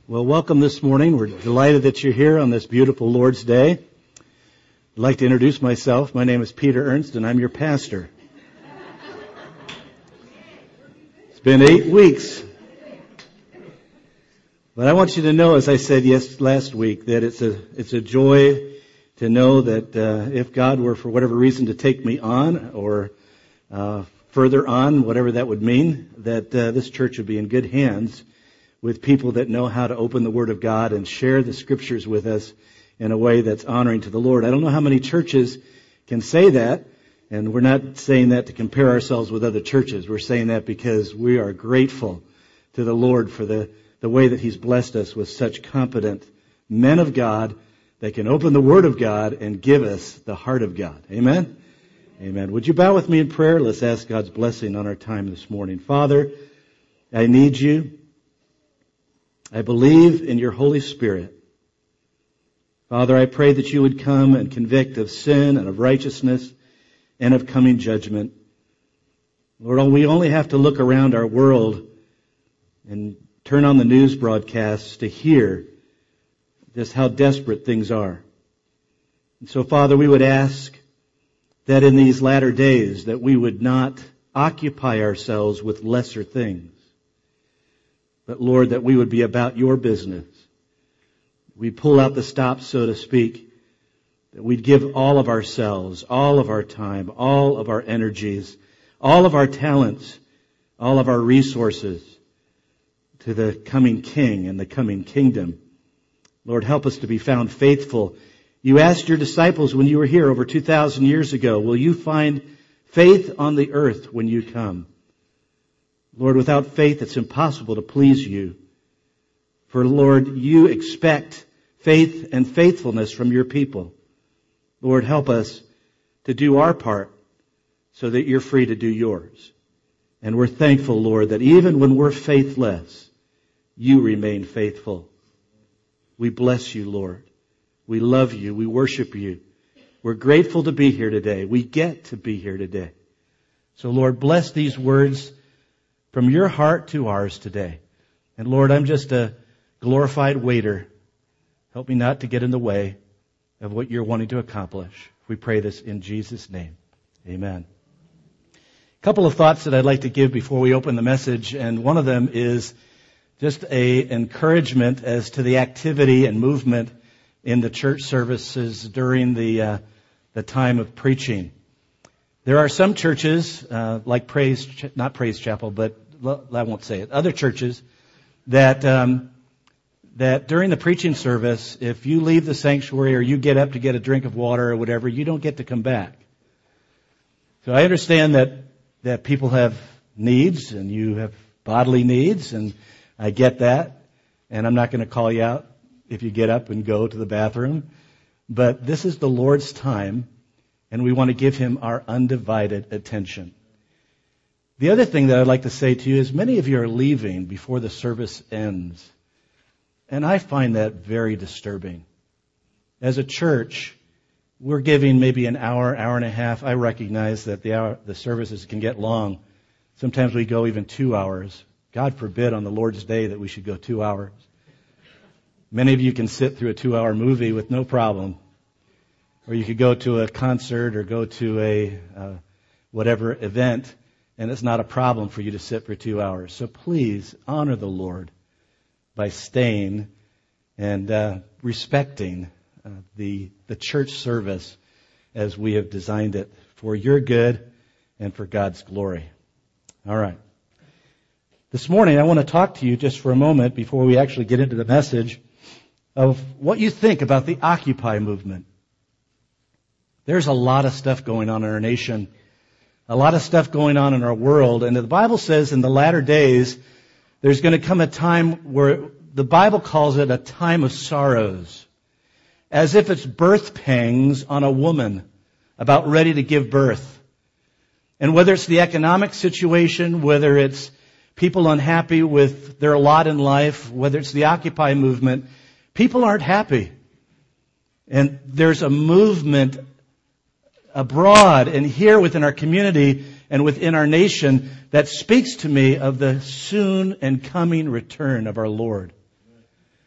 Well, welcome this morning. We're delighted that you're here on this beautiful Lord's Day. I'd like to introduce myself. My name is Peter Ernst, and I'm your pastor. It's been 8 weeks. But I want you to know, as I said last week, that it's a joy to know that if God were for whatever reason to take me on or further on, whatever that would mean, that this church would be in good hands with people that know how to open the Word of God and share the Scriptures with us in a way that's honoring to the Lord. I don't know how many churches can say that, and we're not saying that to compare ourselves with other churches. We're saying that because we are grateful to the Lord for the way that He's blessed us with such competent men of God that can open the Word of God and give us the heart of God. Amen? Amen. Would you bow with me in prayer? Let's ask God's blessing on our time this morning. Father, I need you. I believe in your Holy Spirit. Father, I pray that you would come and convict of sin and of righteousness and of coming judgment. Lord, we only have to look around our world and turn on the news broadcasts to hear just how desperate things are. And so, Father, we would ask that in these latter days that we would not occupy ourselves with lesser things. But Lord, that we would be about your business. We pull out the stops, so to speak. That we'd give all of ourselves, all of our time, all of our energies, all of our talents, all of our resources to the coming King and the coming kingdom. Lord, help us to be found faithful. You asked your disciples when you were here over 2,000 years ago, will you find faith on the earth when you come? Lord, without faith, it's impossible to please you. For, Lord, you expect faith and faithfulness from your people. Lord, help us to do our part so that you're free to do yours. And we're thankful, Lord, that even when we're faithless, you remain faithful. We bless you, Lord. We love you. We worship you. We're grateful to be here today. We get to be here today. So, Lord, bless these words from your heart to ours today. And Lord, I'm just a glorified waiter. Help me not to get in the way of what you're wanting to accomplish. We pray this in Jesus' name. Amen. A couple of thoughts that I'd like to give before we open the message, and one of them is just a encouragement as to the activity and movement in the church services during the time of preaching. There are some churches, like not Praise Chapel, but I won't say it, other churches that during the preaching service, if you leave the sanctuary or you get up to get a drink of water or whatever, you don't get to come back. So I understand that people have needs and you have bodily needs, and I get that. And I'm not going to call you out if you get up and go to the bathroom. But this is the Lord's time, and we want to give Him our undivided attention. The other thing that I'd like to say to you is many of you are leaving before the service ends. And I find that very disturbing. As a church, we're giving maybe an hour, hour and a half. I recognize that the services can get long. Sometimes we go even 2 hours. God forbid on the Lord's Day that we should go 2 hours. Many of you can sit through a 2-hour movie with no problem. Or you could go to a concert or go to a whatever event, and it's not a problem for you to sit for 2 hours. So please honor the Lord by staying and respecting the church service as we have designed it for your good and for God's glory. All right. This morning I want to talk to you just for a moment before we actually get into the message of what you think about the Occupy movement. There's a lot of stuff going on in our nation, a lot of stuff going on in our world. And the Bible says in the latter days, there's going to come a time where the Bible calls it a time of sorrows, as if it's birth pangs on a woman about ready to give birth. And whether it's the economic situation, whether it's people unhappy with their lot in life, whether it's the Occupy movement, people aren't happy. And there's a movement abroad and here within our community and within our nation that speaks to me of the soon and coming return of our Lord.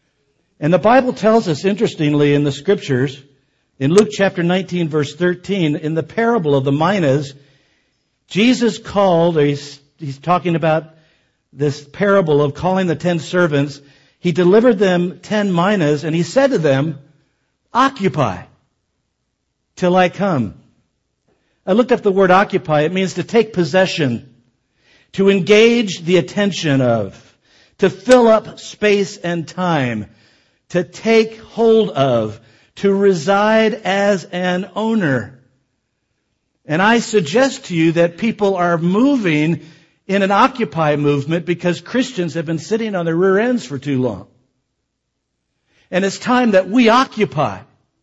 And the Bible tells us, interestingly, in the Scriptures, in Luke chapter 19, verse 13, in the parable of the minas, Jesus called, he's talking about this parable of calling the 10 servants. He delivered them 10 minas, and he said to them, occupy till I come. I looked up the word occupy. It means to take possession, to engage the attention of, to fill up space and time, to take hold of, to reside as an owner. And I suggest to you that people are moving in an Occupy movement because Christians have been sitting on their rear ends for too long. And it's time that we occupy.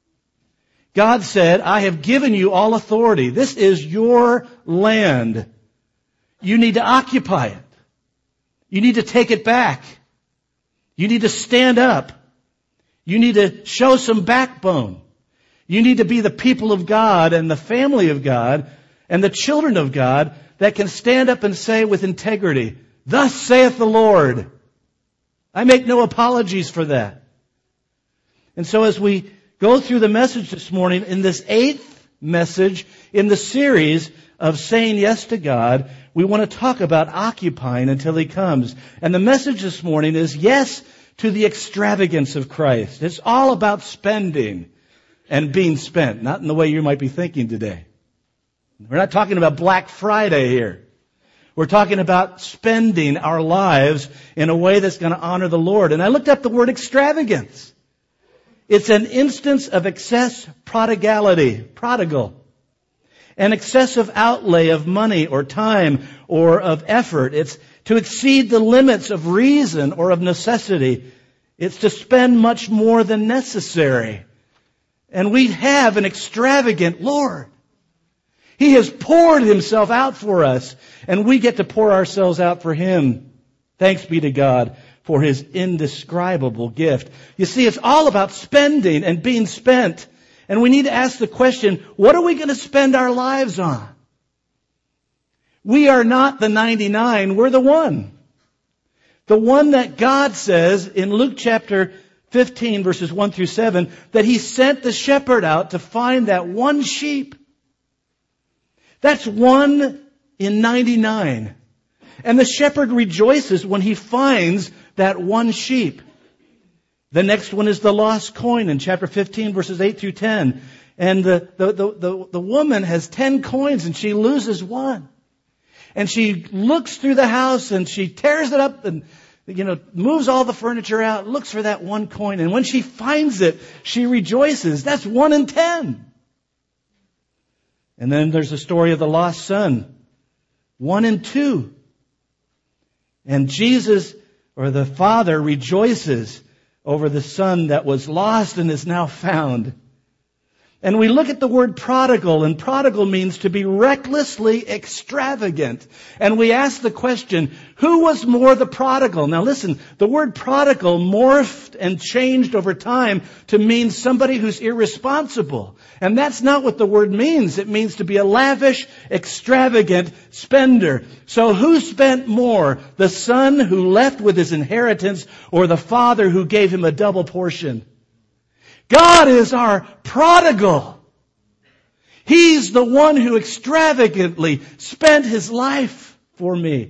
God said, I have given you all authority. This is your land. You need to occupy it. You need to take it back. You need to stand up. You need to show some backbone. You need to be the people of God and the family of God and the children of God that can stand up and say with integrity, thus saith the Lord. I make no apologies for that. And so as we go through the message this morning, in this 8th message in the series of saying yes to God, we want to talk about occupying until He comes. And the message this morning is yes to the extravagance of Christ. It's all about spending and being spent, not in the way you might be thinking today. We're not talking about Black Friday here. We're talking about spending our lives in a way that's going to honor the Lord. And I looked up the word extravagance. It's an instance of excess prodigality, prodigal. An excessive outlay of money or time or of effort. It's to exceed the limits of reason or of necessity. It's to spend much more than necessary. And we have an extravagant Lord. He has poured Himself out for us, and we get to pour ourselves out for Him. Thanks be to God for His indescribable gift. You see, it's all about spending and being spent. And we need to ask the question, what are we going to spend our lives on? We are not the 99, we're the one. The one that God says in Luke chapter 15, verses 1 through 7, that He sent the shepherd out to find that one sheep. That's 1 in 99. And the shepherd rejoices when he finds that one sheep. The next one is the lost coin in chapter 15, verses 8 through 10. And the woman has 10 coins and she loses one. And she looks through the house and she tears it up and, moves all the furniture out, looks for that one coin. And when she finds it, she rejoices. That's 1 in 10. And then there's the story of the lost son. 1 in 2. And Jesus, or the Father, rejoices over the son that was lost and is now found. And we look at the word prodigal, and prodigal means to be recklessly extravagant. And we ask the question, who was more the prodigal? Now listen, the word prodigal morphed and changed over time to mean somebody who's irresponsible. And that's not what the word means. It means to be a lavish, extravagant spender. So who spent more? The son who left with his inheritance, or the father who gave him a double portion? God is our prodigal. He's the one who extravagantly spent His life for me.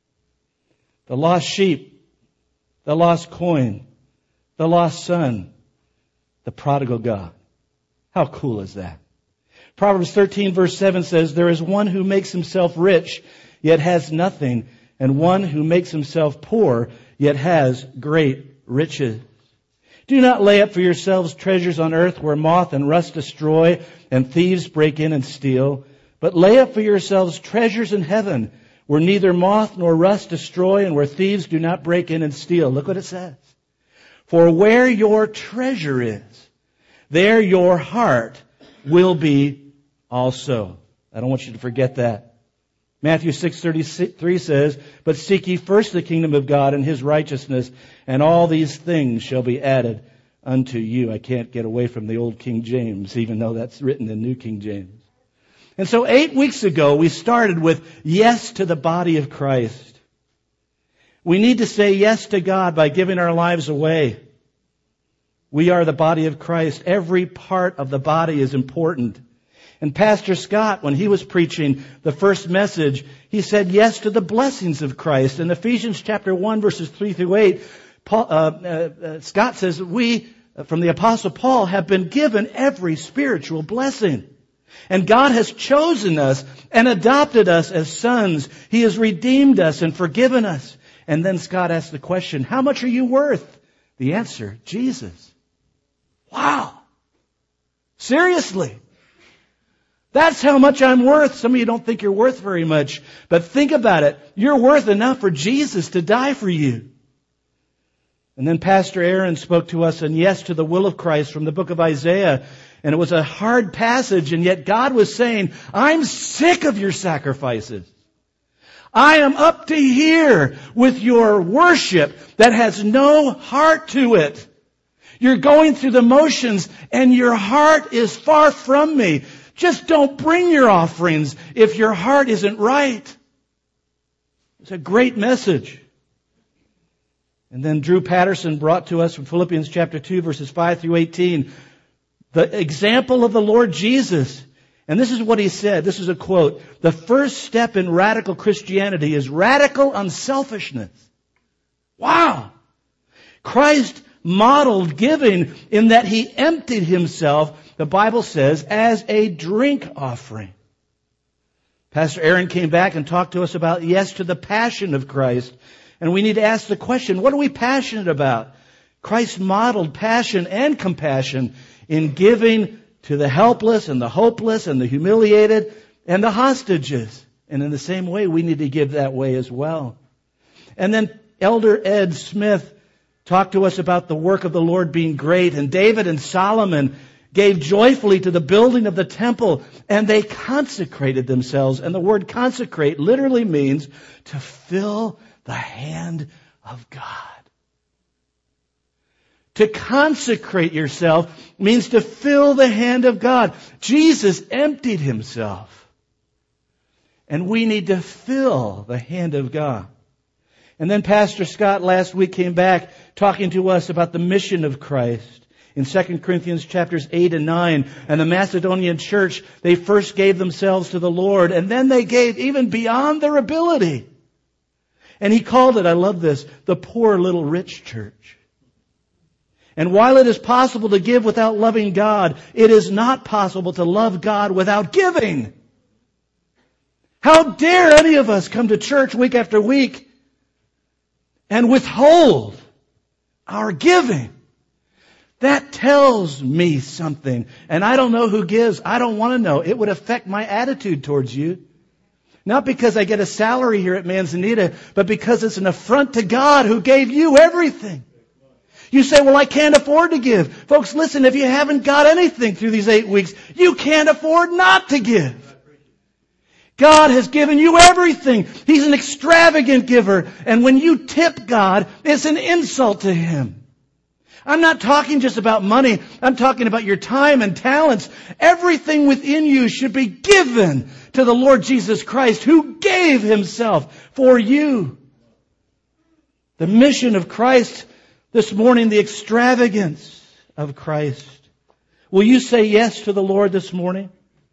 The lost sheep, the lost coin, the lost son, the prodigal God. How cool is that? Proverbs 13 verse 7 says, there is one who makes himself rich, yet has nothing, and one who makes himself poor, yet has great riches. Do not lay up for yourselves treasures on earth where moth and rust destroy and thieves break in and steal. But lay up for yourselves treasures in heaven where neither moth nor rust destroy and where thieves do not break in and steal. Look what it says. For where your treasure is, there your heart will be also. I don't want you to forget that. Matthew 6:33 says, but seek ye first the kingdom of God and His righteousness, and all these things shall be added unto you. I can't get away from the old King James, even though that's written in New King James. And so 8 weeks ago, we started with yes to the body of Christ. We need to say yes to God by giving our lives away. We are the body of Christ. Every part of the body is important. And Pastor Scott, when he was preaching the first message, he said yes to the blessings of Christ. In Ephesians chapter 1, verses 3 through 8, Scott says, we, from the Apostle Paul, have been given every spiritual blessing. And God has chosen us and adopted us as sons. He has redeemed us and forgiven us. And then Scott asked the question, how much are you worth? The answer, Jesus. Wow. Seriously. That's how much I'm worth. Some of you don't think you're worth very much. But think about it. You're worth enough for Jesus to die for you. And then Pastor Aaron spoke to us on yes to the will of Christ from the book of Isaiah. And it was a hard passage, and yet God was saying, I'm sick of your sacrifices. I am up to here with your worship that has no heart to it. You're going through the motions, and your heart is far from me. Just don't bring your offerings if your heart isn't right. It's a great message. And then Drew Patterson brought to us from Philippians chapter 2, verses 5 through 18, the example of the Lord Jesus. And this is what he said. This is a quote. The first step in radical Christianity is radical unselfishness. Wow! Christ modeled giving in that He emptied Himself, the Bible says, as a drink offering. Pastor Aaron came back and talked to us about yes to the passion of Christ. And we need to ask the question, what are we passionate about? Christ modeled passion and compassion in giving to the helpless and the hopeless and the humiliated and the hostages. And in the same way, we need to give that way as well. And then Elder Ed Smith talked to us about the work of the Lord being great. And David and Solomon gave joyfully to the building of the temple, and they consecrated themselves. And the word consecrate literally means to fill the hand of God. To consecrate yourself means to fill the hand of God. Jesus emptied Himself. And we need to fill the hand of God. And then Pastor Scott last week came back talking to us about the mission of Christ. In 2 Corinthians chapters 8 and 9, and the Macedonian church, they first gave themselves to the Lord, and then they gave even beyond their ability. And he called it, I love this, the poor little rich church. And while it is possible to give without loving God, it is not possible to love God without giving. How dare any of us come to church week after week and withhold our giving? That tells me something. And I don't know who gives. I don't want to know. It would affect my attitude towards you. Not because I get a salary here at Manzanita, but because it's an affront to God who gave you everything. You say, well, I can't afford to give. Folks, listen, if you haven't got anything through these 8 weeks, you can't afford not to give. God has given you everything. He's an extravagant giver. And when you tip God, it's an insult to Him. I'm not talking just about money. I'm talking about your time and talents. Everything within you should be given to the Lord Jesus Christ, who gave Himself for you. The mission of Christ this morning, the extravagance of Christ. Will you say yes to the Lord this morning?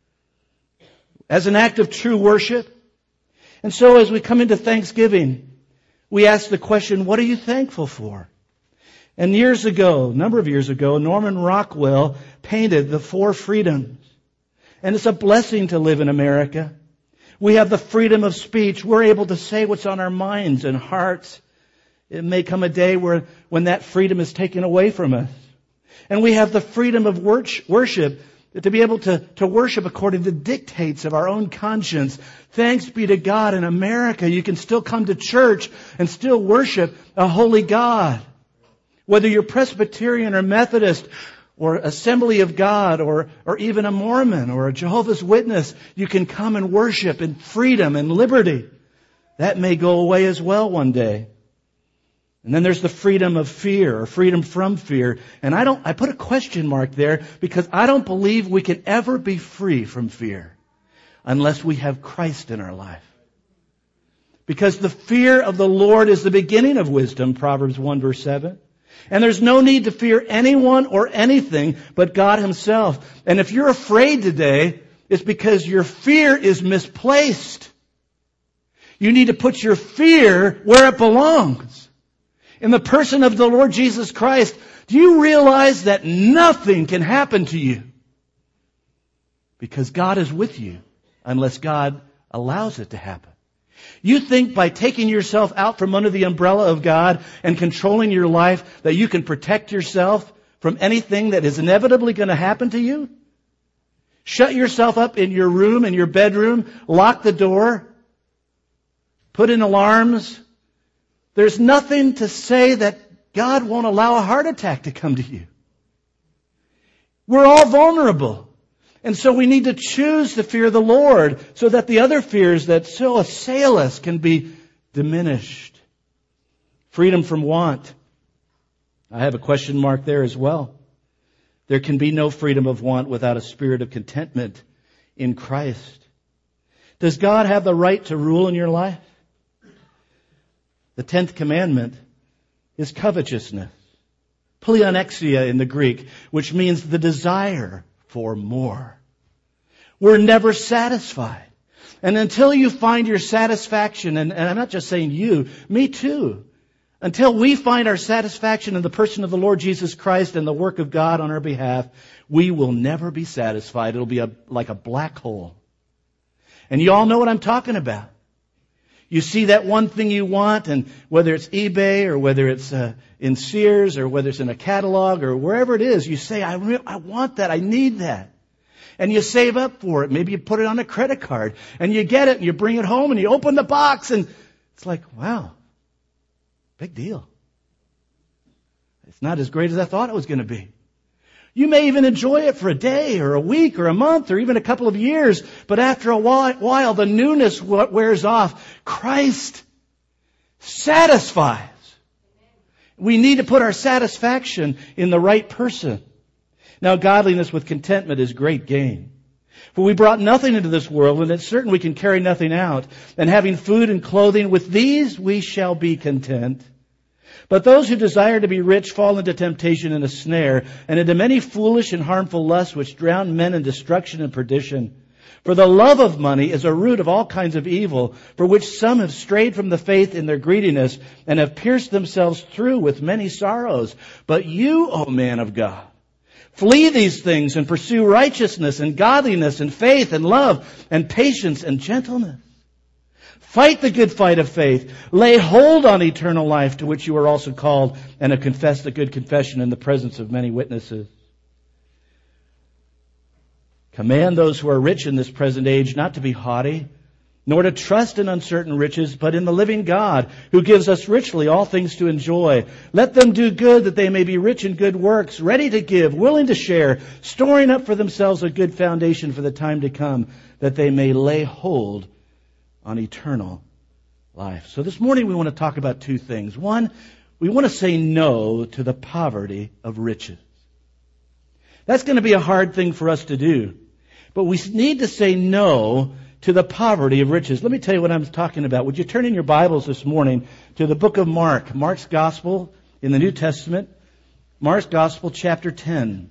As an act of true worship? And so as we come into Thanksgiving, we ask the question, what are you thankful for? And a number of years ago, Norman Rockwell painted the 4 freedoms. And it's a blessing to live in America. We have the freedom of speech. We're able to say what's on our minds and hearts. It may come a day when that freedom is taken away from us. And we have the freedom of worship, to be able to worship according to the dictates of our own conscience. Thanks be to God, in America, you can still come to church and still worship a holy God. Whether you're Presbyterian or Methodist or Assembly of God or even a Mormon or a Jehovah's Witness, you can come and worship in freedom and liberty. That may go away as well one day. And then there's the freedom of fear, or freedom from fear. And I put a question mark there because I don't believe we can ever be free from fear unless we have Christ in our life. Because the fear of the Lord is the beginning of wisdom, Proverbs 1 verse 7. And there's no need to fear anyone or anything but God Himself. And if you're afraid today, it's because your fear is misplaced. You need to put your fear where it belongs. In the person of the Lord Jesus Christ, do you realize that nothing can happen to you? Because God is with you, unless God allows it to happen. You think by taking yourself out from under the umbrella of God and controlling your life that you can protect yourself from anything that is inevitably going to happen to you? Shut yourself up in your room, in your bedroom, lock the door, put in alarms. There's nothing to say that God won't allow a heart attack to come to you. We're all vulnerable. And so we need to choose to fear the Lord so that the other fears that so assail us can be diminished. Freedom from want. I have a question mark there as well. There can be no freedom of want without a spirit of contentment in Christ. Does God have the right to rule in your life? The 10th commandment is covetousness. Pleonexia in the Greek, which means the desire for more. We're never satisfied. And until you find your satisfaction, and I'm not just saying you, me too. Until we find our satisfaction in the person of the Lord Jesus Christ and the work of God on our behalf, we will never be satisfied. It'll be like a black hole. And you all know what I'm talking about. You see that one thing you want, and whether it's eBay or whether it's in Sears or whether it's in a catalog or wherever it is, you say, I want that, I need that. And you save up for it. Maybe you put it on a credit card and you get it and you bring it home and you open the box and it's like, wow, big deal. It's not as great as I thought it was going to be. You may even enjoy it for a day or a week or a month or even a couple of years, but after a while the newness wears off. Christ satisfies. We need to put our satisfaction in the right person. Now, godliness with contentment is great gain. For we brought nothing into this world, and it's certain we can carry nothing out. And having food and clothing, with these we shall be content. But those who desire to be rich fall into temptation and a snare, and into many foolish and harmful lusts which drown men in destruction and perdition. For the love of money is a root of all kinds of evil, for which some have strayed from the faith in their greediness, and have pierced themselves through with many sorrows. But you, O man of God, flee these things and pursue righteousness and godliness and faith and love and patience and gentleness. Fight the good fight of faith. Lay hold on eternal life, to which you are also called, and have confessed a good confession in the presence of many witnesses. Command those who are rich in this present age not to be haughty, nor to trust in uncertain riches, but in the living God, who gives us richly all things to enjoy. Let them do good, that they may be rich in good works, ready to give, willing to share, storing up for themselves a good foundation for the time to come, that they may lay hold on eternal life. So this morning we want to talk about two things. One, we want to say no to the poverty of riches. That's going to be a hard thing for us to do. But we need to say no to the poverty of riches. Let me tell you what I'm talking about. Would you turn in your Bibles this morning to the book of Mark, Mark's Gospel in the New Testament, Mark's Gospel, chapter 10.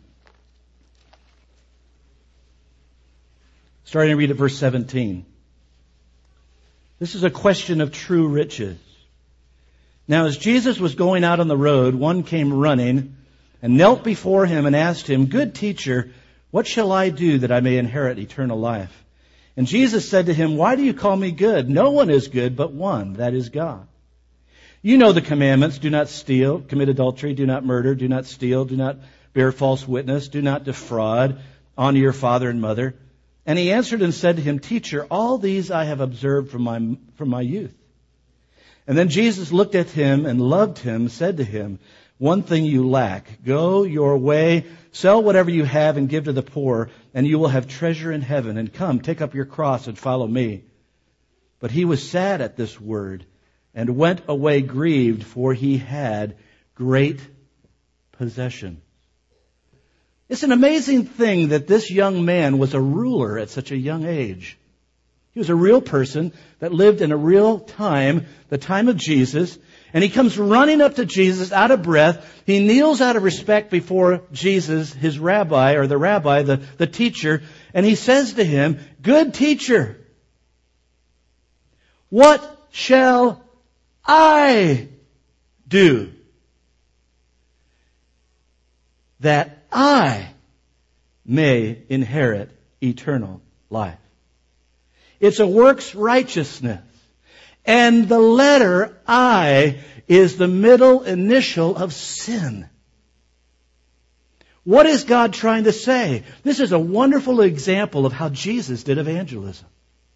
Starting to read at verse 17. This is a question of true riches. Now, as Jesus was going out on the road, one came running and knelt before him and asked him, "Good teacher, what shall I do that I may inherit eternal life?" And Jesus said to him, "Why do you call me good? No one is good but one, that is God. You know the commandments: do not steal, commit adultery, do not murder, do not steal, do not bear false witness, do not defraud, honor your father and mother." And he answered and said to him, "Teacher, all these I have observed from my youth." And then Jesus looked at him and loved him, said to him, "One thing you lack. Go your way, sell whatever you have and give to the poor, and you will have treasure in heaven. And come, take up your cross and follow me." But he was sad at this word and went away grieved, for he had great possession. It's an amazing thing that this young man was a ruler at such a young age. He was a real person that lived in a real time, the time of Jesus. And he comes running up to Jesus out of breath. He kneels out of respect before Jesus, his rabbi, or the rabbi, the teacher. And he says to him, "Good teacher, what shall I do that I may inherit eternal life?" It's a works righteousness. And the letter I is the middle initial of sin. What is God trying to say? This is a wonderful example of how Jesus did evangelism.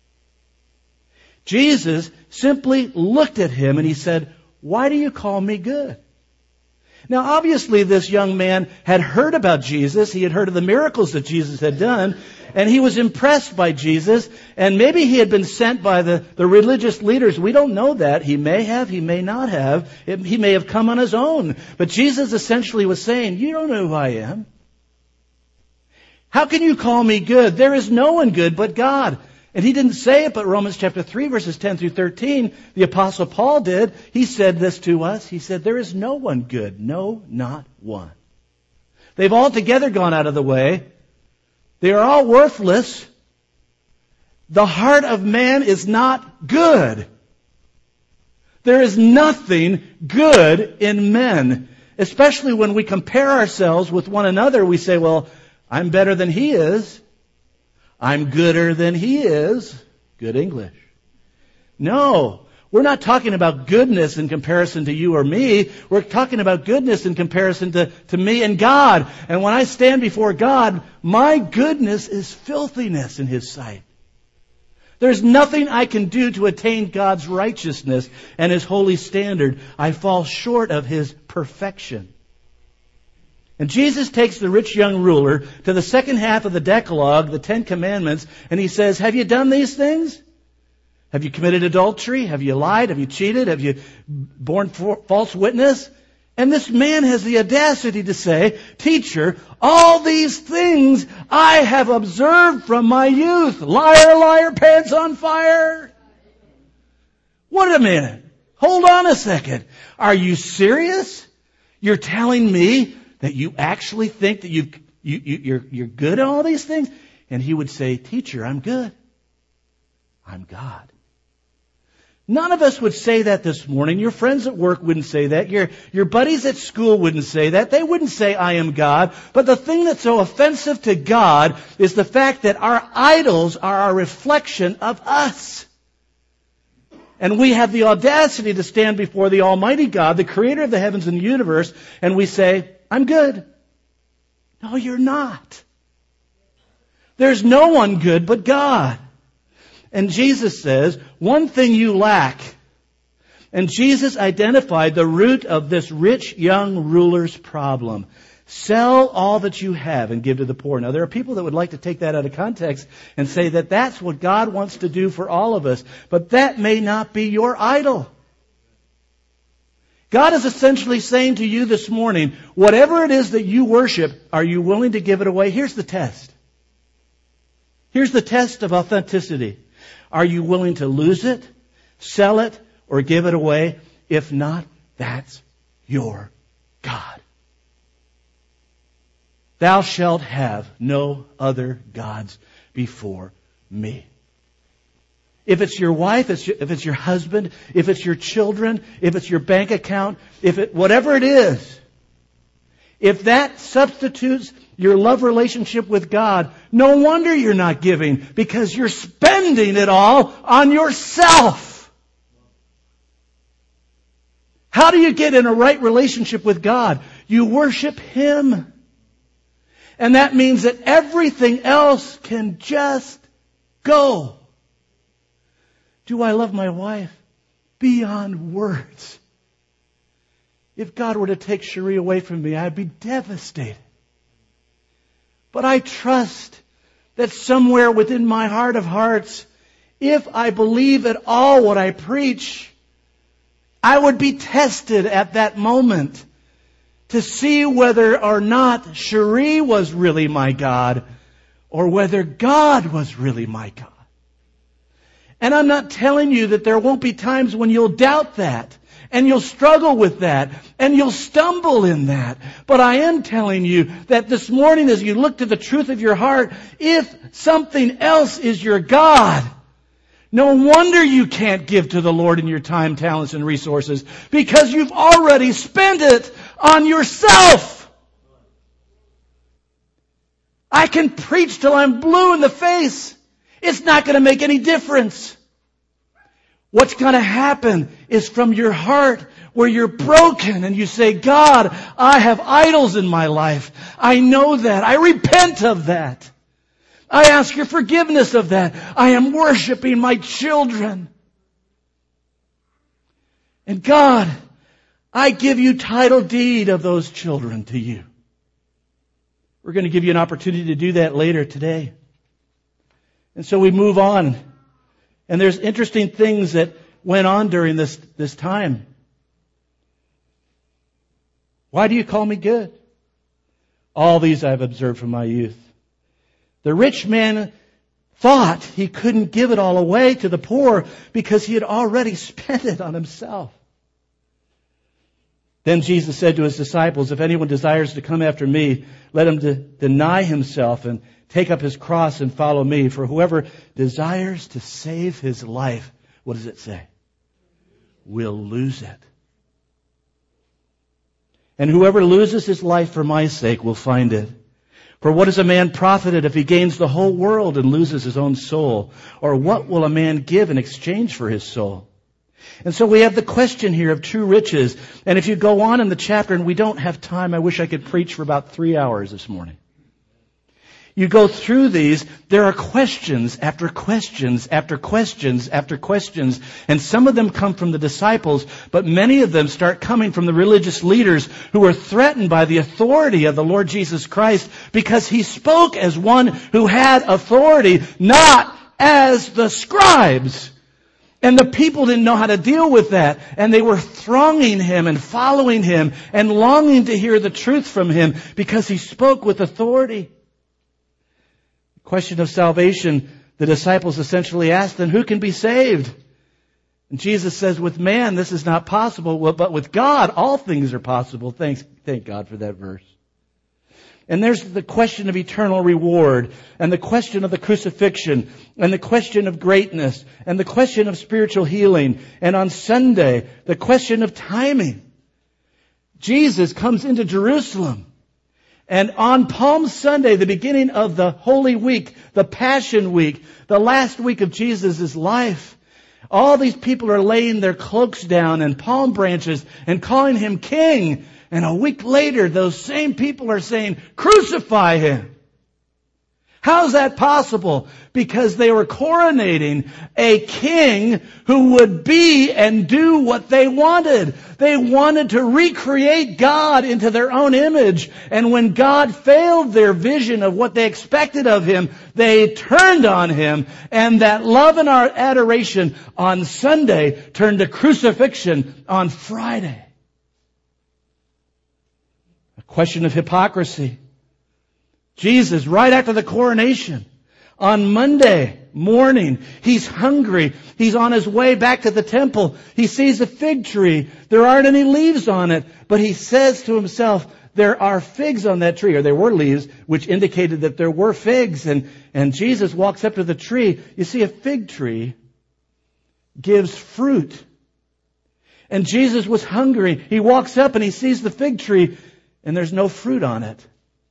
Jesus simply looked at him and he said, "Why do you call me good?" Now, obviously, this young man had heard about Jesus. He had heard of the miracles that Jesus had done. And he was impressed by Jesus. And maybe he had been sent by the religious leaders. We don't know that. He may have. He may not have. He may have come on his own. But Jesus essentially was saying, "You don't know who I am. How can you call me good? There is no one good but God." And he didn't say it, but Romans chapter 3, verses 10 through 13, the Apostle Paul did. He said this to us. He said, "There is no one good. No, not one. They've all together gone out of the way. They are all worthless. The heart of man is not good." There is nothing good in men. Especially when we compare ourselves with one another, we say, "Well, I'm better than he is. I'm gooder than he is." Good English. No, we're not talking about goodness in comparison to you or me. We're talking about goodness in comparison to me and God. And when I stand before God, my goodness is filthiness in His sight. There's nothing I can do to attain God's righteousness and His holy standard. I fall short of His perfection. And Jesus takes the rich young ruler to the second half of the Decalogue, the Ten Commandments, and He says, "Have you done these things? Have you committed adultery? Have you lied? Have you cheated? Have you borne false witness?" And this man has the audacity to say, "Teacher, all these things I have observed from my youth." Liar, liar, pants on fire. Wait a minute. Hold on a second. Are you serious? You're telling me that you actually think that you're good at all these things? And he would say, "Teacher, I'm good. I'm God." None of us would say that this morning. Your friends at work wouldn't say that. Your buddies at school wouldn't say that. They wouldn't say, "I am God." But the thing that's so offensive to God is the fact that our idols are a reflection of us. And we have the audacity to stand before the Almighty God, the Creator of the heavens and the universe, and we say, "I'm good." No, you're not. There's no one good but God. And Jesus says, one thing you lack. And Jesus identified the root of this rich young ruler's problem. Sell all that you have and give to the poor. Now, there are people that would like to take that out of context and say that that's what God wants to do for all of us. But that may not be your idol. God is essentially saying to you this morning, whatever it is that you worship, are you willing to give it away? Here's the test. Here's the test of authenticity. Are you willing to lose it, sell it, or give it away? If not, that's your God. "Thou shalt have no other gods before me." If it's your wife, if it's your husband, if it's your children, if it's your bank account, whatever it is, if that substitutes your love relationship with God, no wonder you're not giving, because you're spending it all on yourself. How do you get in a right relationship with God? You worship Him. And that means that everything else can just go. Do I love my wife? Beyond words. If God were to take Cherie away from me, I'd be devastated. But I trust that somewhere within my heart of hearts, if I believe at all what I preach, I would be tested at that moment to see whether or not Cherie was really my God or whether God was really my God. And I'm not telling you that there won't be times when you'll doubt that, and you'll struggle with that, and you'll stumble in that. But I am telling you that this morning, as you look to the truth of your heart, if something else is your God, no wonder you can't give to the Lord in your time, talents, and resources, because you've already spent it on yourself. I can preach till I'm blue in the face. It's not going to make any difference. What's going to happen is from your heart where you're broken and you say, God, I have idols in my life. I know that. I repent of that. I ask your forgiveness of that. I am worshiping my children. And God, I give you title deed of those children to you. We're going to give you an opportunity to do that later today. And so we move on. And there's interesting things that went on during this time. Why do you call me good? All these I've observed from my youth. The rich man thought he couldn't give it all away to the poor because he had already spent it on himself. Then Jesus said to his disciples, if anyone desires to come after me, let him deny himself and take up his cross and follow me. For whoever desires to save his life, what does it say? Will lose it. And whoever loses his life for my sake will find it. For what is a man profited if he gains the whole world and loses his own soul? Or what will a man give in exchange for his soul? And so we have the question here of true riches. And if you go on in the chapter, and we don't have time, I wish I could preach for about 3 hours this morning. You go through these, there are questions after questions after questions after questions. And some of them come from the disciples, but many of them start coming from the religious leaders who are threatened by the authority of the Lord Jesus Christ because he spoke as one who had authority, not as the scribes. And the people didn't know how to deal with that. And they were thronging him and following him and longing to hear the truth from him because he spoke with authority. Question of salvation, the disciples essentially asked, then who can be saved? And Jesus says, with man, this is not possible, but with God, all things are possible. Thank God for that verse. And there's the question of eternal reward, and the question of the crucifixion, and the question of greatness, and the question of spiritual healing. And on Sunday, the question of timing. Jesus comes into Jerusalem. And on Palm Sunday, the beginning of the Holy Week, the Passion Week, the last week of Jesus' life, all these people are laying their cloaks down and palm branches and calling him king. And a week later, those same people are saying, crucify him. How's that possible? Because they were coronating a king who would be and do what they wanted. They wanted to recreate God into their own image. And when God failed their vision of what they expected of him, they turned on him. And that love and our adoration on Sunday turned to crucifixion on Friday. A question of hypocrisy. Jesus, right after the coronation, on Monday morning, he's hungry. He's on his way back to the temple. He sees a fig tree. There aren't any leaves on it. But he says to himself, there are figs on that tree, or there were leaves, which indicated that there were figs. And Jesus walks up to the tree. You see, a fig tree gives fruit. And Jesus was hungry. He walks up and he sees the fig tree, and there's no fruit on it.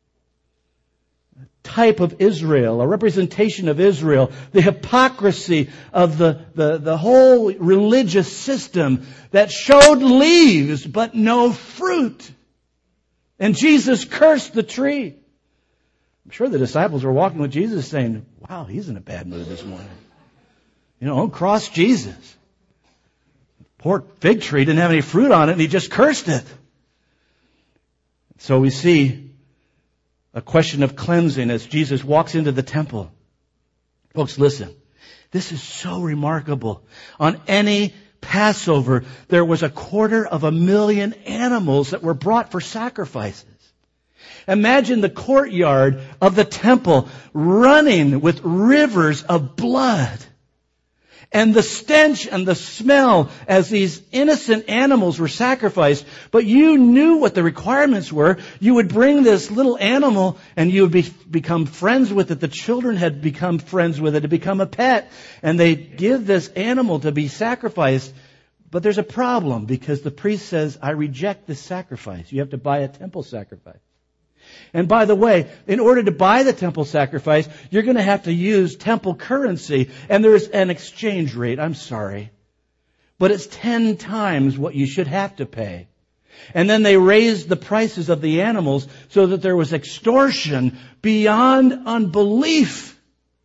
Type of Israel, a representation of Israel, the hypocrisy of the whole religious system that showed leaves but no fruit. And Jesus cursed the tree. I'm sure the disciples were walking with Jesus saying, wow, he's in a bad mood this morning. Don't cross Jesus. Poor fig tree didn't have any fruit on it and he just cursed it. So we see a question of cleansing as Jesus walks into the temple. Folks, listen. This is so remarkable. On any Passover, there was 250,000 animals that were brought for sacrifices. Imagine the courtyard of the temple running with rivers of blood. and the stench and the smell as these innocent animals were sacrificed. But you knew what the requirements were. You would bring this little animal and you would become friends with it. The children had become friends with it to become a pet. And they give this animal to be sacrificed. But there's a problem because the priest says, I reject this sacrifice. You have to buy a temple sacrifice. And by the way, in order to buy the temple sacrifice, you're going to have to use temple currency. And there's an exchange rate. I'm sorry. But it's 10 times what you should have to pay. And then they raised the prices of the animals so that there was extortion beyond unbelief.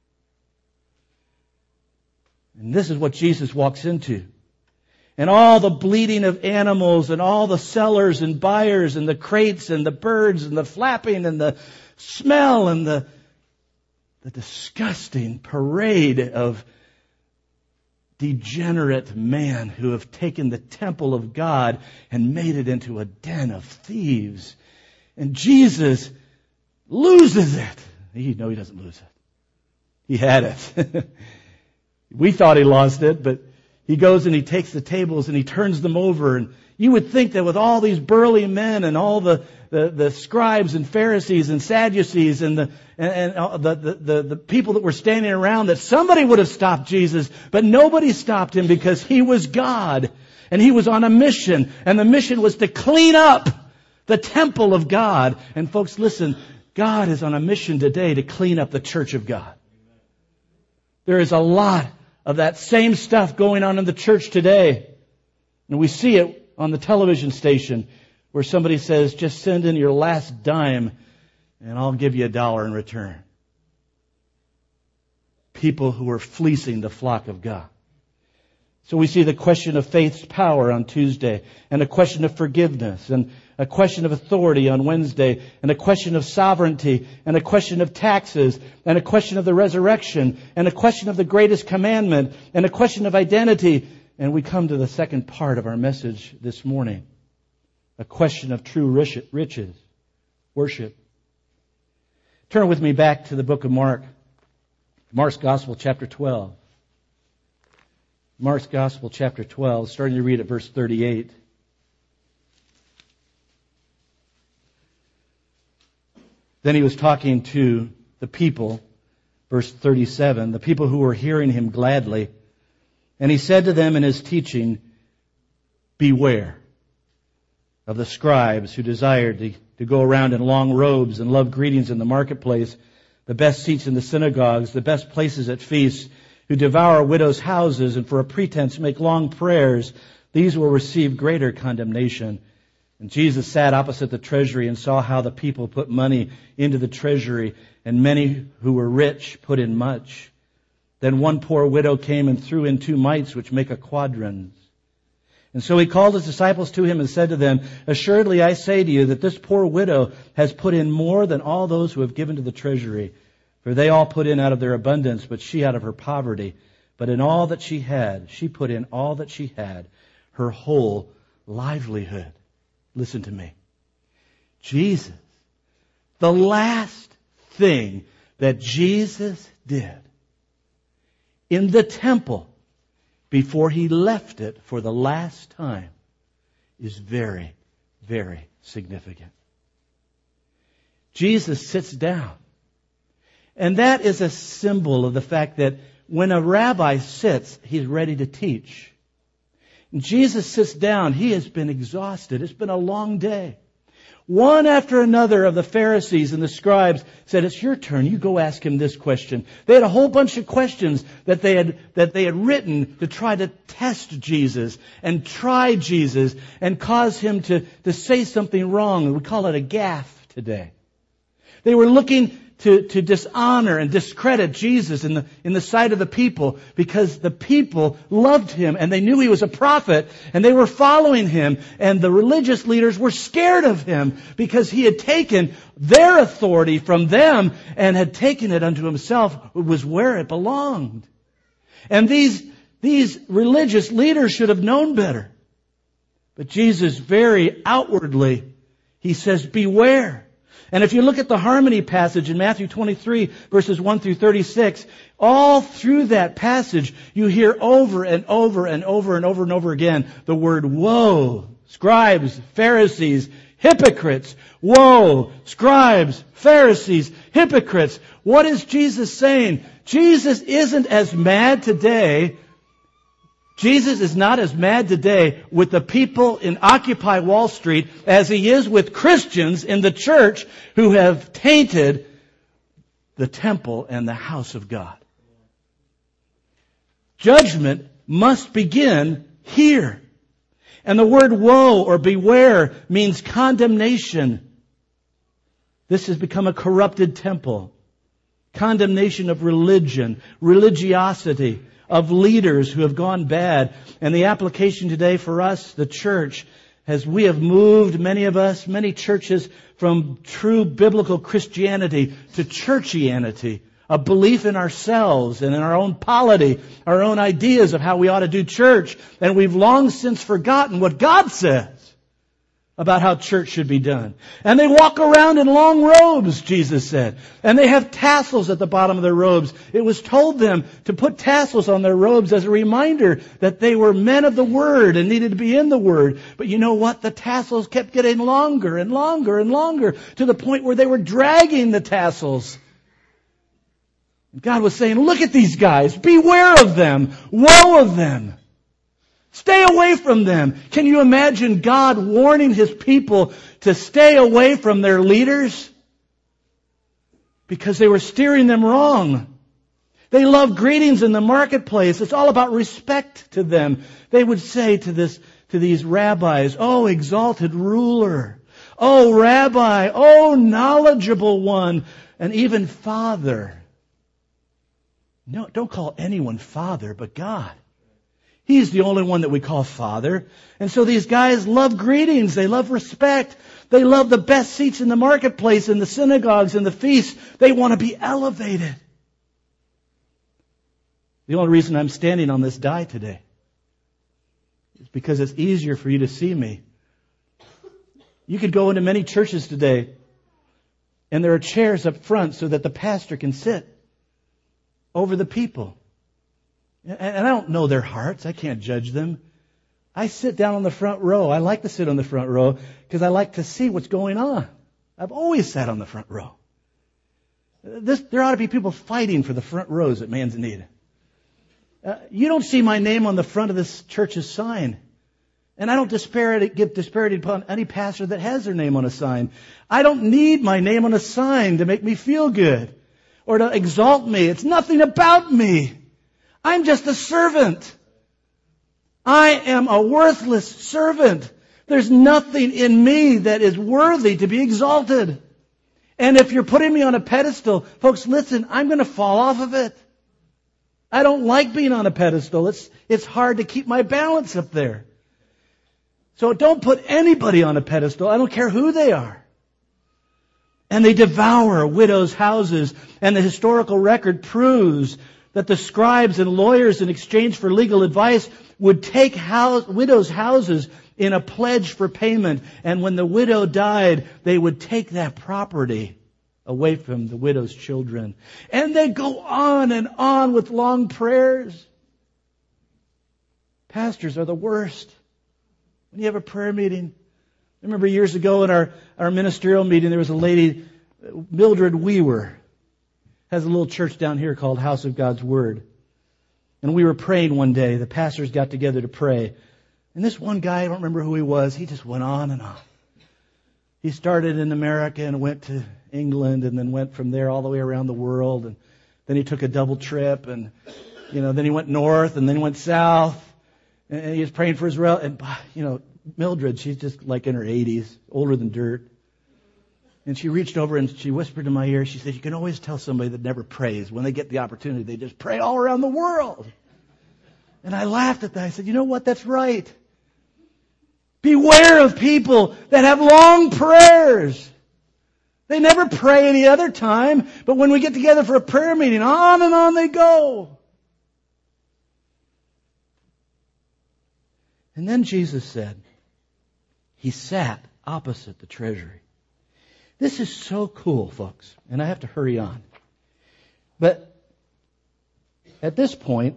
And this is what Jesus walks into. And all the bleating of animals and all the sellers and buyers and the crates and the birds and the flapping and the smell and the disgusting parade of degenerate man who have taken the temple of God and made it into a den of thieves. And Jesus loses it. No, he doesn't lose it. He had it. We thought he lost it, but he goes and he takes the tables and he turns them over. And you would think that with all these burly men and all the scribes and Pharisees and Sadducees and the people that were standing around, that somebody would have stopped Jesus. But nobody stopped him because he was God. And he was on a mission. And the mission was to clean up the temple of God. And folks, listen, God is on a mission today to clean up the church of God. There is a lot of that same stuff going on in the church today. And we see it on the television station where somebody says, just send in your last dime and I'll give you $1 in return. People who are fleecing the flock of God. So we see the question of faith's power on Tuesday, and a question of forgiveness, and a question of authority on Wednesday, and a question of sovereignty, and a question of taxes, and a question of the resurrection, and a question of the greatest commandment, and a question of identity. And we come to the second part of our message this morning, a question of true riches, worship. Turn with me back to the book of Mark, Mark's Gospel, chapter 12. Mark's Gospel, chapter 12, starting to read at verse 38. Then he was talking to the people, verse 37, the people who were hearing him gladly. And he said to them in his teaching, beware of the scribes who desired to go around in long robes and love greetings in the marketplace, the best seats in the synagogues, the best places at feasts, who devour widows' houses and for a pretense make long prayers. These will receive greater condemnation. And Jesus sat opposite the treasury and saw how the people put money into the treasury, and many who were rich put in much. Then one poor widow came and threw in 2 mites, which make a quadrans. And so he called his disciples to him and said to them, assuredly I say to you that this poor widow has put in more than all those who have given to the treasury. For they all put in out of their abundance, but she out of her poverty. But in all that she had, she put in all that she had, her whole livelihood. Listen to me. Jesus, the last thing that Jesus did in the temple before he left it for the last time is very, very significant. Jesus sits down. And that is a symbol of the fact that when a rabbi sits, he's ready to teach. And Jesus sits down. He has been exhausted. It's been a long day. One after another of the Pharisees and the scribes said, it's your turn. You go ask him this question. They had a whole bunch of questions that they had written to try to test Jesus and try Jesus and cause him to say something wrong. We call it a gaffe today. They were looking to dishonor and discredit Jesus in the sight of the people, because the people loved him and they knew he was a prophet and they were following him, and the religious leaders were scared of him because he had taken their authority from them and had taken it unto himself. It was where it belonged. And these religious leaders should have known better. But Jesus very outwardly, he says, beware. And if you look at the harmony passage in Matthew 23, verses 1 through 36, all through that passage, you hear over and over and over and over and over again the word woe. Scribes, Pharisees, hypocrites. Woe, scribes, Pharisees, hypocrites. What is Jesus saying? Jesus isn't as mad today. Jesus is not as mad today with the people in Occupy Wall Street as He is with Christians in the church who have tainted the temple and the house of God. Judgment must begin here. And the word woe or beware means condemnation. This has become a corrupted temple. Condemnation of religion, religiosity, of leaders who have gone bad. And the application today for us, the church, as we have moved, many of us, many churches, from true biblical Christianity to churchianity, a belief in ourselves and in our own polity, our own ideas of how we ought to do church. And we've long since forgotten what God says about how church should be done. And they walk around in long robes, Jesus said. And they have tassels at the bottom of their robes. It was told them to put tassels on their robes as a reminder that they were men of the Word and needed to be in the Word. But you know what? The tassels kept getting longer and longer and longer to the point where they were dragging the tassels. God was saying, look at these guys. Beware of them. Woe of them. Stay away from them. Can you imagine God warning His people to stay away from their leaders? Because they were steering them wrong. They love greetings in the marketplace. It's all about respect to them. They would say to these rabbis, "Oh, exalted ruler. Oh, rabbi. Oh, knowledgeable one. And even father." No, don't call anyone father but God. He's the only one that we call Father. And so these guys love greetings. They love respect. They love the best seats in the marketplace, in the synagogues, in the feasts. They want to be elevated. The only reason I'm standing on this die today is because it's easier for you to see me. You could go into many churches today, and there are chairs up front so that the pastor can sit over the people. And I don't know their hearts. I can't judge them. I sit down on the front row. I like to sit on the front row because I like to see what's going on. I've always sat on the front row. There ought to be people fighting for the front rows at Manzanita. You don't see my name on the front of this church's sign. And I don't give disparity upon any pastor that has their name on a sign. I don't need my name on a sign to make me feel good or to exalt me. It's nothing about me. I'm just a servant. I am a worthless servant. There's nothing in me that is worthy to be exalted. And if you're putting me on a pedestal, folks, listen, I'm going to fall off of it. I don't like being on a pedestal. It's hard to keep my balance up there. So don't put anybody on a pedestal. I don't care who they are. And they devour widows' houses. And the historical record proves that the scribes and lawyers, in exchange for legal advice, would take widows' houses in a pledge for payment. And when the widow died, they would take that property away from the widow's children. And they go on and on with long prayers. Pastors are the worst. When you have a prayer meeting, I remember years ago in our ministerial meeting, there was a lady, Mildred Weaver, has a little church down here called House of God's Word. And we were praying one day. The pastors got together to pray. And this one guy, I don't remember who he was, he just went on and on. He started in America and went to England and then went from there all the way around the world. And then he took a double trip and, then he went north and then he went south. And he was praying for Israel. And, Mildred, she's just like in her 80s, older than dirt. And she reached over and she whispered in my ear, she said, you can always tell somebody that never prays. When they get the opportunity, they just pray all around the world. And I laughed at that. I said, you know what? That's right. Beware of people that have long prayers. They never pray any other time, but when we get together for a prayer meeting, on and on they go. And then Jesus said, He sat opposite the treasury. This is so cool, folks. And I have to hurry on. But at this point,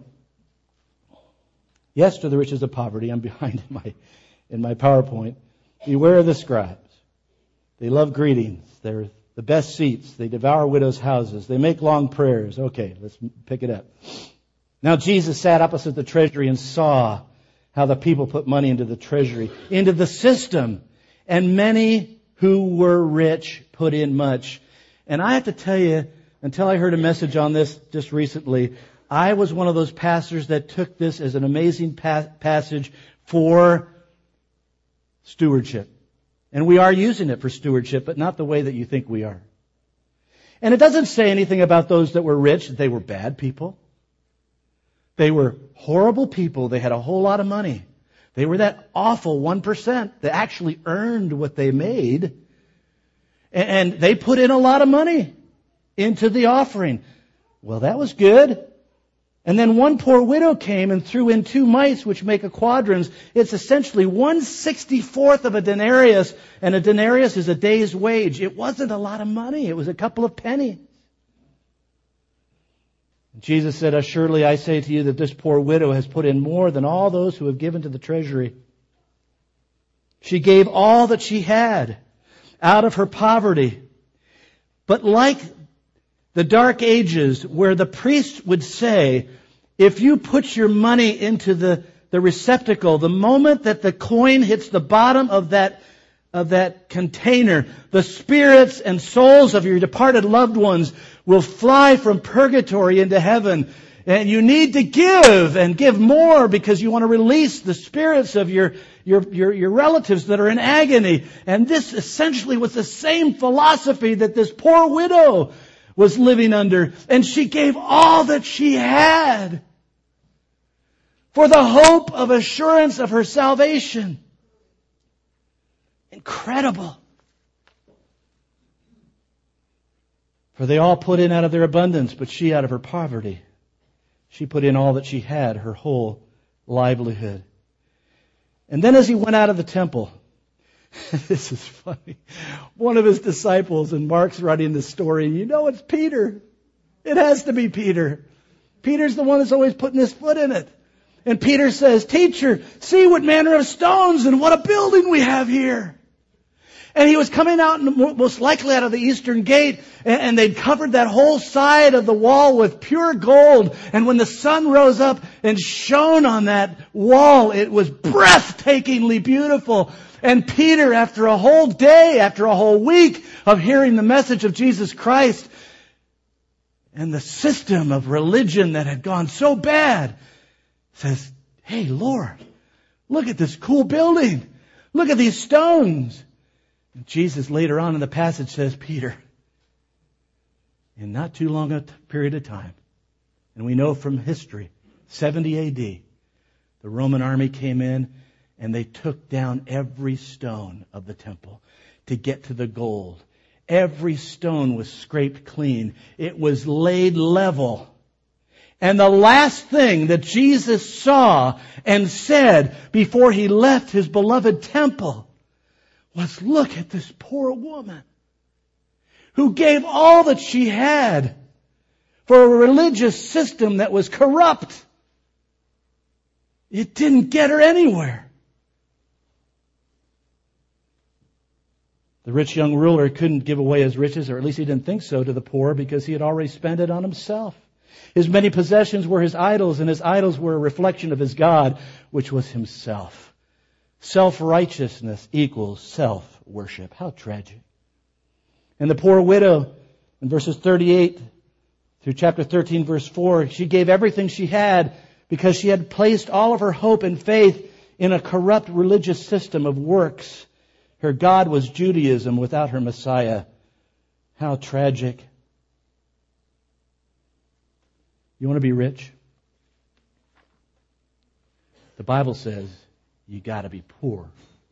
yes to the riches of poverty. I'm behind in my PowerPoint. Beware of the scribes. They love greetings. They're the best seats. They devour widows' houses. They make long prayers. Okay, let's pick it up. Now Jesus sat opposite the treasury and saw how the people put money into the treasury, into the system. And many who were rich put in much. And I have to tell you, until I heard a message on this just recently, I was one of those pastors that took this as an amazing passage for stewardship. And we are using it for stewardship, but not the way that you think we are. And it doesn't say anything about those that were rich, that they were bad people. They were horrible people. They had a whole lot of money. They were that awful 1% that actually earned what they made. And they put in a lot of money into the offering. Well, that was good. And then one poor widow came and threw in 2 mites, which make a quadrans. It's essentially 1/64th of a denarius, and a denarius is a day's wage. It wasn't a lot of money. It was a couple of pennies. Jesus said, "Assuredly I say to you that this poor widow has put in more than all those who have given to the treasury. She gave all that she had out of her poverty." But like the Dark Ages, where the priest would say, if you put your money into the receptacle, the moment that the coin hits the bottom of that container, the spirits and souls of your departed loved ones will fly from purgatory into heaven. And you need to give and give more because you want to release the spirits of your relatives that are in agony. And this essentially was the same philosophy that this poor widow was living under. And she gave all that she had for the hope of assurance of her salvation. Incredible. For they all put in out of their abundance, but she out of her poverty. She put in all that she had, her whole livelihood. And then as he went out of the temple, this is funny, one of his disciples, and Mark's writing this story, you know it's Peter. It has to be Peter. Peter's the one that's always putting his foot in it. And Peter says, "Teacher, see what manner of stones and what a building we have here." And he was coming out most likely out of the eastern gate, and they'd covered that whole side of the wall with pure gold. And when the sun rose up and shone on that wall, it was breathtakingly beautiful. And Peter, after a whole day, after a whole week of hearing the message of Jesus Christ and the system of religion that had gone so bad, says, "Hey, Lord, look at this cool building. Look at these stones." And Jesus later on in the passage says, "Peter, in not too long a period of time," and we know from history, 70 AD, the Roman army came in and they took down every stone of the temple to get to the gold. Every stone was scraped clean. It was laid level. And the last thing that Jesus saw and said before he left his beloved temple was, "Look at this poor woman who gave all that she had for a religious system that was corrupt. It didn't get her anywhere." The rich young ruler couldn't give away his riches, or at least he didn't think so, to the poor because he had already spent it on himself. His many possessions were his idols, and his idols were a reflection of his God, which was himself. Self-righteousness equals self-worship. How tragic. And the poor widow, in verses 38 through chapter 13, verse 4, she gave everything she had because she had placed all of her hope and faith in a corrupt religious system of works. Her God was Judaism without her Messiah. How tragic. You want to be rich? The Bible says you got to be poor.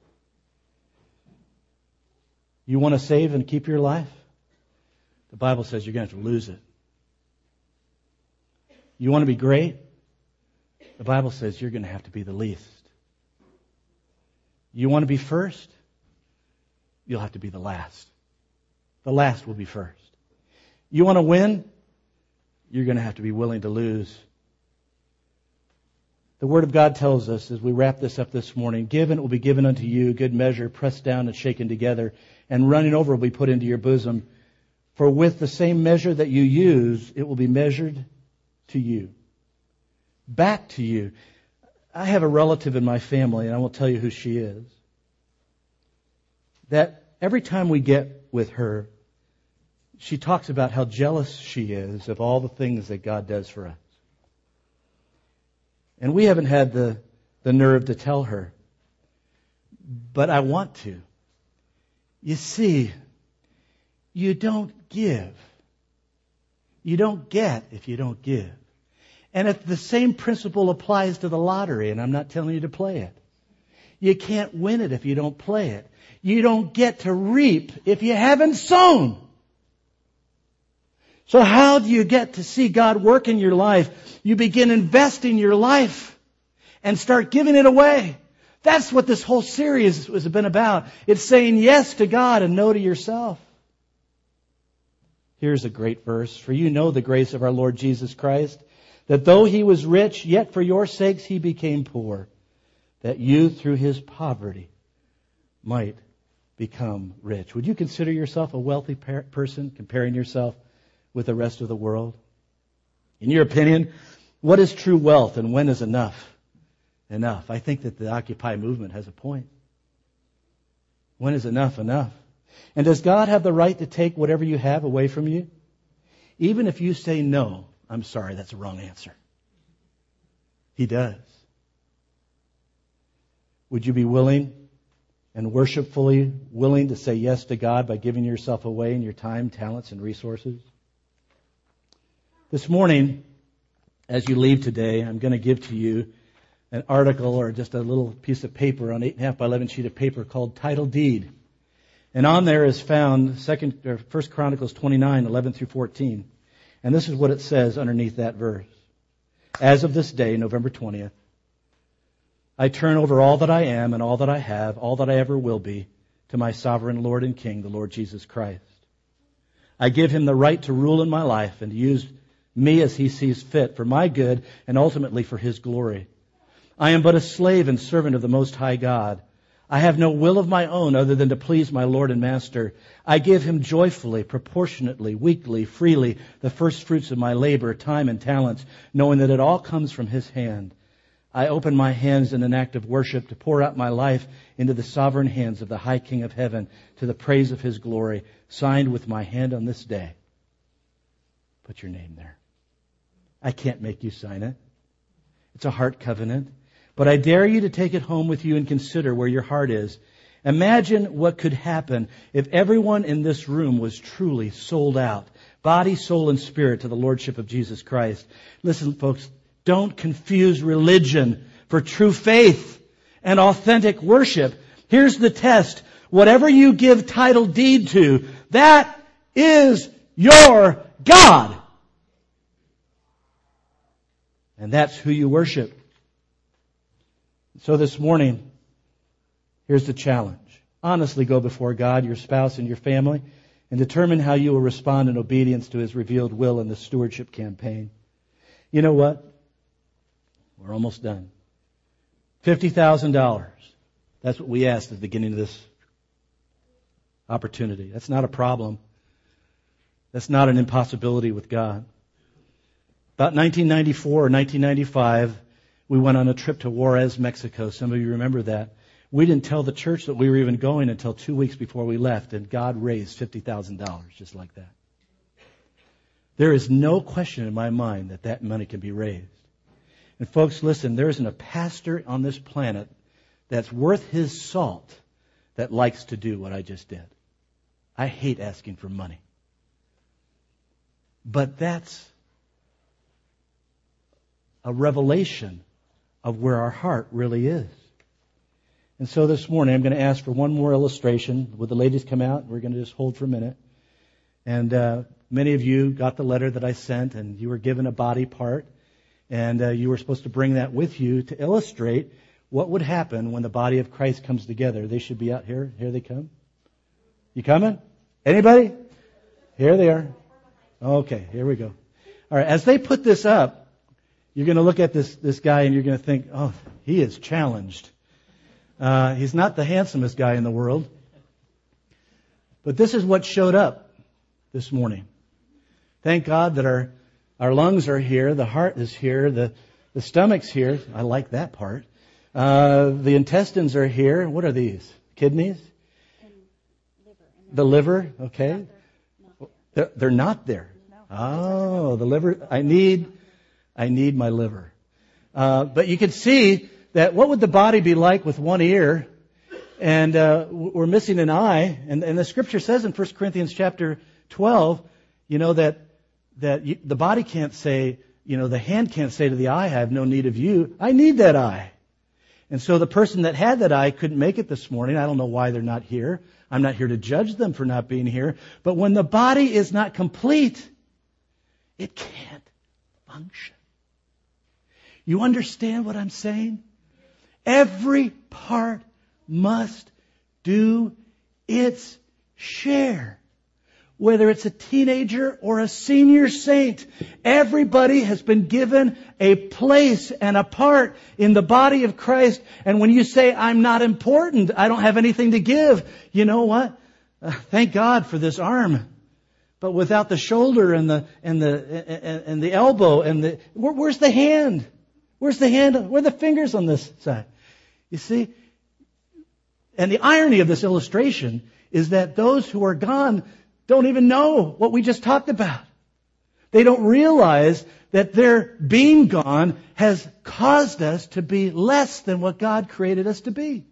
You want to save and keep your life? The Bible says you're going to have to lose it. You want to be great? The Bible says you're going to have to be the least. You want to be first? You'll have to be the last. The last will be first. You want to win? You're going to have to be willing to lose. The Word of God tells us, as we wrap this up this morning, give and it will be given unto you, good measure, pressed down and shaken together, and running over will be put into your bosom. For with the same measure that you use, it will be measured to you. Back to you. I have a relative in my family, and I won't tell you who she is, that every time we get with her, she talks about how jealous she is of all the things that God does for us. And we haven't had the nerve to tell her. But I want to. You see, you don't give. You don't get if you don't give. And if the same principle applies to the lottery, and I'm not telling you to play it. You can't win it if you don't play it. You don't get to reap if you haven't sown. So how do you get to see God work in your life? You begin investing your life and start giving it away. That's what this whole series has been about. It's saying yes to God and no to yourself. Here's a great verse. For you know the grace of our Lord Jesus Christ, that though He was rich, yet for your sakes He became poor, that you through His poverty might become rich. Would you consider yourself a wealthy person, comparing yourself with the rest of the world? In your opinion, what is true wealth and when is enough? Enough. I think that the Occupy movement has a point. When is enough enough? And does God have the right to take whatever you have away from you? Even if you say no, I'm sorry, that's a wrong answer. He does. Would you be willing and worshipfully willing to say yes to God by giving yourself away in your time, talents, and resources? This morning, as you leave today, I'm going to give to you an article or just a little piece of paper on 8.5 by 11 sheet of paper called Title Deed. And on there is found 1 Chronicles 29, 11 through 14. And this is what it says underneath that verse. As of this day, November 20th, I turn over all that I am and all that I have, all that I ever will be, to my sovereign Lord and King, the Lord Jesus Christ. I give Him the right to rule in my life and to use me as He sees fit for my good and ultimately for His glory. I am but a slave and servant of the Most High God. I have no will of my own other than to please my Lord and Master. I give Him joyfully, proportionately, weekly, freely, the first fruits of my labor, time and talents, knowing that it all comes from His hand. I open my hands in an act of worship to pour out my life into the sovereign hands of the High King of Heaven to the praise of His glory, signed with my hand on this day. Put your name there. I can't make you sign it. It's a heart covenant. But I dare you to take it home with you and consider where your heart is. Imagine what could happen if everyone in this room was truly sold out, body, soul, and spirit to the Lordship of Jesus Christ. Listen, folks, don't confuse religion for true faith and authentic worship. Here's the test. Whatever you give title deed to, that is your God. And that's who you worship. So this morning, here's the challenge. Honestly go before God, your spouse, and your family, and determine how you will respond in obedience to His revealed will in the stewardship campaign. You know what? We're almost done. $50,000. That's what we asked at the beginning of this opportunity. That's not a problem. That's not an impossibility with God. About 1994 or 1995, we went on a trip to Juarez, Mexico. Some of you remember that. We didn't tell the church that we were even going until 2 weeks before we left, and God raised $50,000 just like that. There is no question in my mind that that money can be raised. And folks, listen, there isn't a pastor on this planet that's worth his salt that likes to do what I just did. I hate asking for money. But that's a revelation of where our heart really is. And so this morning I'm going to ask for one more illustration. Would the ladies come out? We're going to just hold for a minute. And many of you got the letter that I sent, and you were given a body part. And you were supposed to bring that with you to illustrate what would happen when the body of Christ comes together. They should be out here. Here they come. You coming? Anybody? Here they are. Okay, here we go. All right, as they put this up, you're going to look at this guy and you're going to think, oh, he is challenged. He's not the handsomest guy in the world. But this is what showed up this morning. Thank God that our lungs are here, the heart is here, the stomach's here. I like that part. The intestines are here. What are these? Kidneys? The liver, okay. They're not there. Oh, the liver. I need my liver. But you can see that what would the body be like with one ear? And we're missing an eye. And the Scripture says in 1 Corinthians chapter 12, that the body can't say, the hand can't say to the eye, I have no need of you. I need that eye. And so the person that had that eye couldn't make it this morning. I don't know why they're not here. I'm not here to judge them for not being here. But when the body is not complete, it can't function. You understand what I'm saying? Every part must do its share. Whether it's a teenager or a senior saint, everybody has been given a place and a part in the body of Christ. And when you say, I'm not important, I don't have anything to give, you know what? Thank God for this arm. But without the shoulder and the elbow and where's the hand? Where's the hand? Where are the fingers on this side? You see? And the irony of this illustration is that those who are gone don't even know what we just talked about. They don't realize that their being gone has caused us to be less than what God created us to be.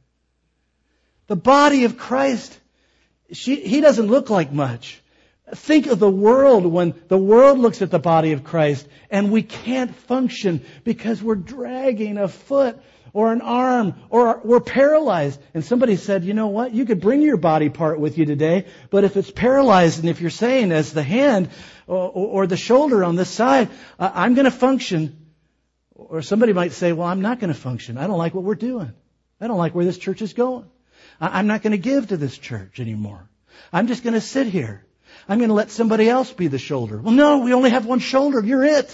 The body of Christ, He doesn't look like much. Think of the world when the world looks at the body of Christ and we can't function because we're dragging a foot or an arm, or we're paralyzed. And somebody said, you know what? You could bring your body part with you today, but if it's paralyzed and if you're saying as the hand or the shoulder on this side, I'm going to function. Or somebody might say, well, I'm not going to function. I don't like what we're doing. I don't like where this church is going. I'm not going to give to this church anymore. I'm just going to sit here. I'm going to let somebody else be the shoulder. Well, no, we only have one shoulder. You're it.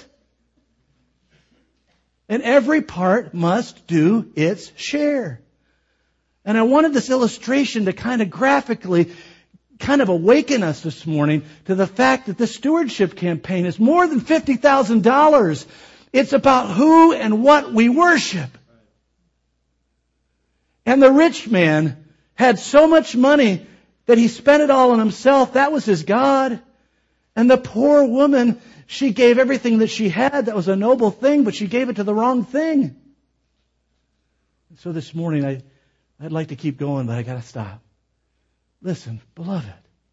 And every part must do its share. And I wanted this illustration to kind of graphically kind of awaken us this morning to the fact that the stewardship campaign is more than $50,000. It's about who and what we worship. And the rich man had so much money that he spent it all on himself. That was his God. And the poor woman, she gave everything that she had. That was a noble thing, but she gave it to the wrong thing. So this morning, I'd like to keep going, but I got to stop. Listen, beloved,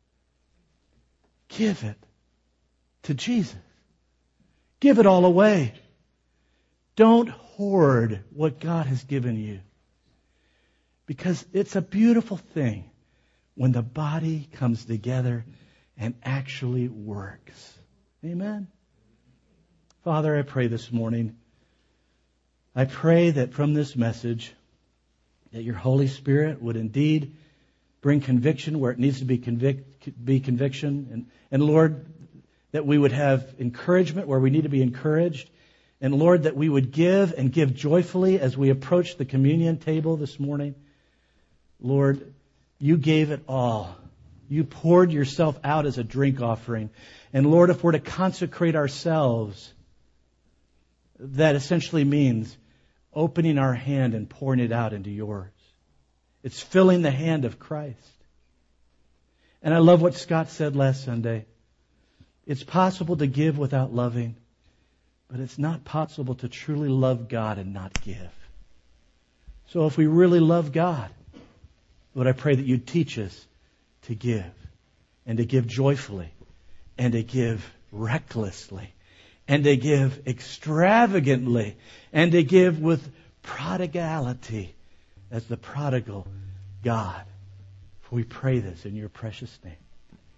give it to Jesus. Give it all away. Don't hoard what God has given you. Because it's a beautiful thing when the body comes together and actually works. Amen? Father, I pray this morning, I pray that from this message, that your Holy Spirit would indeed bring conviction where it needs to be conviction. And Lord, that we would have encouragement where we need to be encouraged. And Lord, that we would give and give joyfully as we approach the communion table this morning. Lord, you gave it all. You poured yourself out as a drink offering. And Lord, if we're to consecrate ourselves, that essentially means opening our hand and pouring it out into yours. It's filling the hand of Christ. And I love what Scott said last Sunday. It's possible to give without loving, but it's not possible to truly love God and not give. So if we really love God, Lord, I pray that you'd teach us to give, and to give joyfully, and to give recklessly, and to give extravagantly, and to give with prodigality as the prodigal God. For we pray this in your precious name.